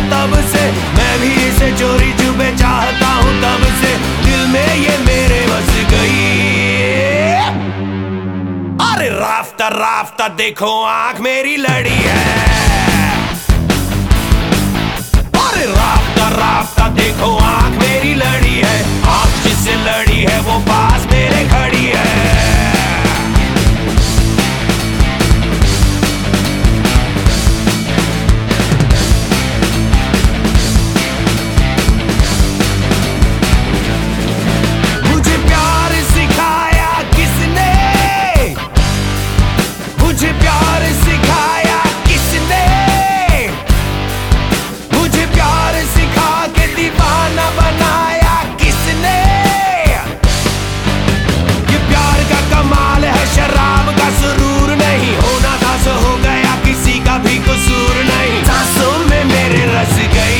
तब से, मैं भी इसे चोरी छुपे चाहता हूँ तब से, दिल में ये मेरे बस गई। अरे राफ्ता राफ्ता देखो आंख मेरी लड़ी है, अरे राफ्ता राफ्ता देखो आंख मेरी लड़ी है, आंख जिससे लड़ी है वो पास मेरे खड़ी है। मुझे प्यार सिखाया किसने, मुझे प्यार सिखाया किसने, मुझे प्यार सिखा के दीवाना बनाया किसने। ये प्यार का कमाल है, शराब का सुरूर नहीं, होना था सो हो गया, किसी का भी कसूर नहीं, सांसों में मेरे रस गई।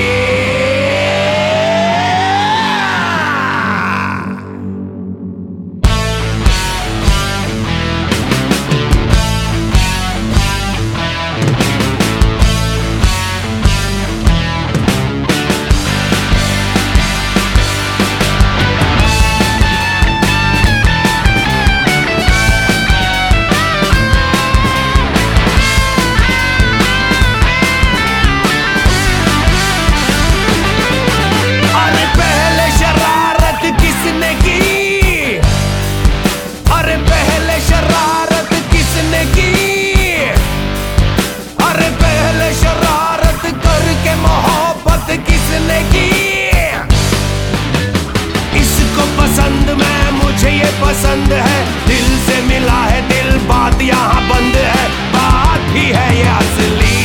पसंद है, दिल से मिला है दिल, बात यहाँ बंद है, बात भी है ये असली।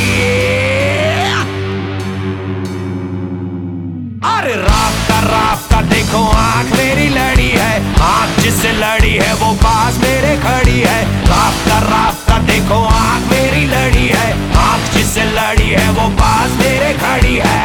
अरे राफ्ता राफ्ता देखो आंख मेरी लड़ी है, आंख जिससे लड़ी है वो पास मेरे खड़ी है। राफ्ता राफ्ता देखो आंख मेरी लड़ी है, आंख जिससे लड़ी है वो पास मेरे खड़ी है।